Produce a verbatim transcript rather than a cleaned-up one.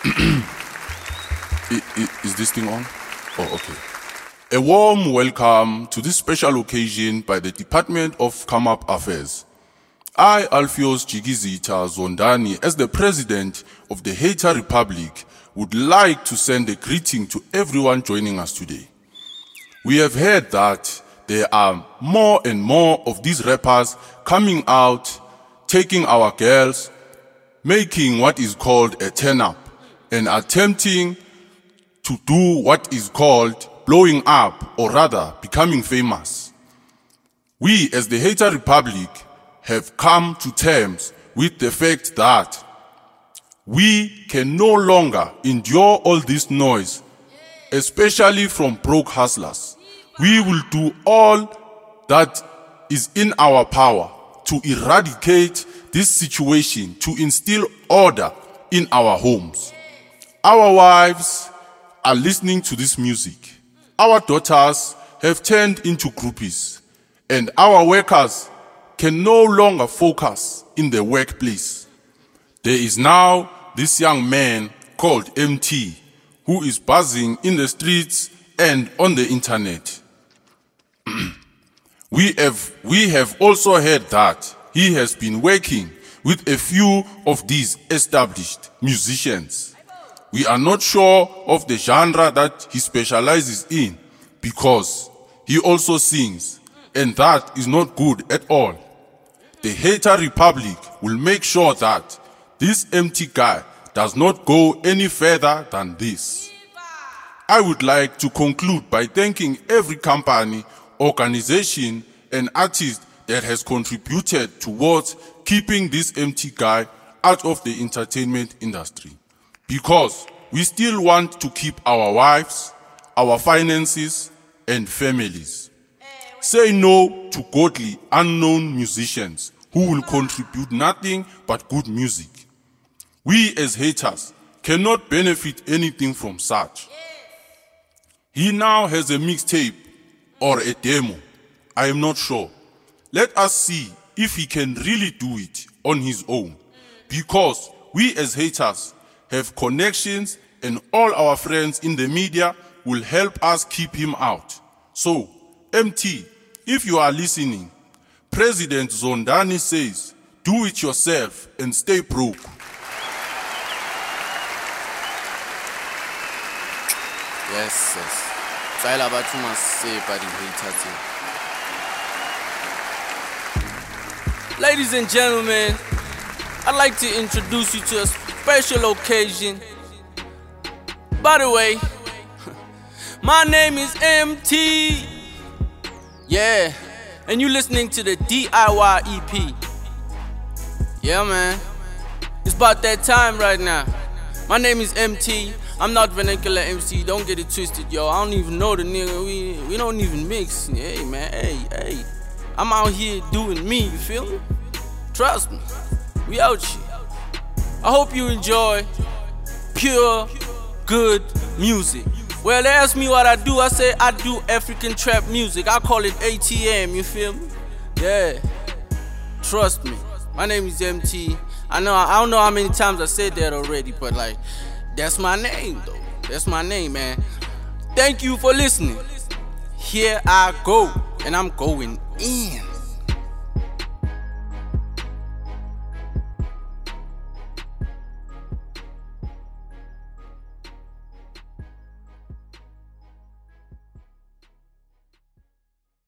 Is this thing on? Oh, okay. A warm welcome to this special occasion by the Department of Come-Up Affairs. I, Alpheus Jigizita Zondani, as the President of the Hater Republic, would like to send a greeting to everyone joining us today. We have heard that there are more and more of these rappers coming out, taking our girls, making what is called a turn-up, and attempting to do what is called blowing up, or rather becoming famous. We, as the Hater Republic, have come to terms with the fact that we can no longer endure all this noise, especially from broke hustlers. We will do all that is in our power to eradicate this situation, to instill order in our homes. Our wives are listening to this music. Our daughters have turned into groupies, and our workers can no longer focus in the workplace. There is now this young man called M T who is buzzing in the streets and on the internet. we have we have also heard that he has been working with a few of these established musicians. We are not sure of the genre that he specializes in because he also sings, and that is not good at all. The Hater Republic will make sure that this empty guy does not go any further than this. I would like to conclude by thanking every company, organization, and artist that has contributed towards keeping this empty guy out of the entertainment industry. Because we still want to keep our wives, our finances, and families. Say no to godly, unknown musicians who will contribute nothing but good music. We as haters cannot benefit anything from such. He now has a mixtape or a demo. I am not sure. Let us see if he can really do it on his own. Because we as haters have connections, and all our friends in the media will help us keep him out. So, M T, if you are listening, President Zondani says, do it yourself and stay broke. Yes, yes. Try about to must say by the hater. Ladies and gentlemen, I'd like to introduce you to a special occasion. By the way, my name is M T. Yeah, and you listening to the D I Y E P. Yeah, man. It's about that time right now. My name is M T. I'm not Vernacular M C. Don't get it twisted, yo. I don't even know the nigga. We we don't even mix. Hey, man. Hey, hey. I'm out here doing me. You feel me? Trust me. We out here. I hope you enjoy pure, good music. Well, they ask me what I do. I say I do African trap music. I call it A T M. You feel me? Yeah. Trust me. My name is M T. I know. I don't know how many times I said that already, but like, that's my name, though. That's my name, man. Thank you for listening. Here I go, and I'm going in.